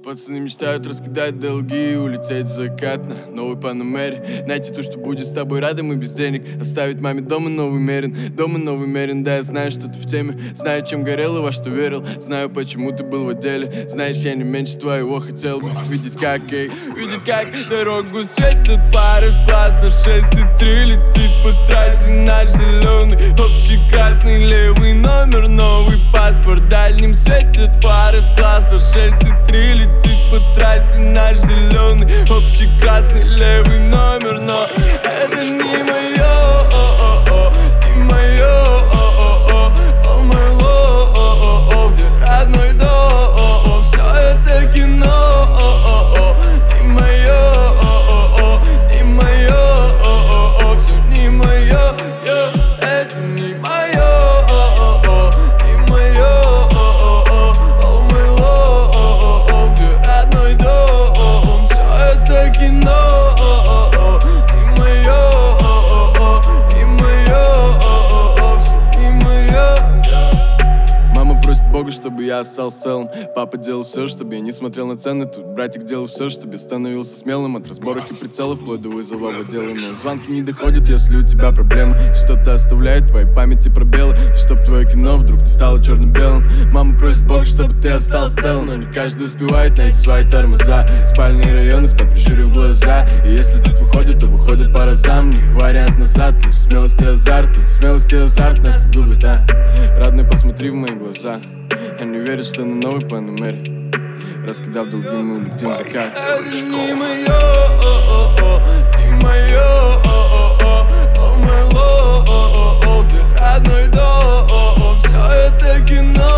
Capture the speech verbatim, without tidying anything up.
Пацаны мечтают раскидать долги и улететь в закат на новой Панамере. Найти то, что будет с тобой рядом и без денег. Оставить маме дома новый Мерин, дома новый Мерин. Да, я знаю, что ты в теме, знаю, чем горел и во что верил. Знаю, почему ты был в отделе. Знаешь, я не меньше твоего хотел бы видеть, как, эй, видеть, как дорогу светят фары с класса шесть и три. Летит по трассе наш зеленый, общий красный левый номер, новый паспорт. Дальним светят фары с класса шесть и три. Летит по трассе наш зеленый, общий красный левый номер. Но это не мое, не мое, о мой лов, где родной дом. Все это кино, не мое, не мое, все не мое, это не мое, не мое, о мой лов, где родной дом. Все это кино, не мое, не мое, все не мое. Мама просит Бога, чтобы я остался целым. Папа делал все, чтобы я не смотрел на цены. Тут братик делал все, чтобы я становился смелым. От разборок и прицелов вплоть до вызова в отделы. Но звонки не доходят, если у тебя проблемы. Что-то оставляет в твоей памяти пробелы. Чтоб твое кино вдруг не стало черно-белым. Мама просит Бога, чтобы ты остался целым. Но не каждый успевает найти свои тормоза. Спальные районы спят, прищурив глаза. И если тут выходит, то выходит по разам. Не вариант назад, лишь смелость и азарт. Тут смелость и азарт нас губит, а? Родной, посмотри в мои глаза. Они верят, что на новой Панамере, раскидав долги, мы улетим в закат. Это не мое, не мое, о мой лов, где родной дом. Все это кино.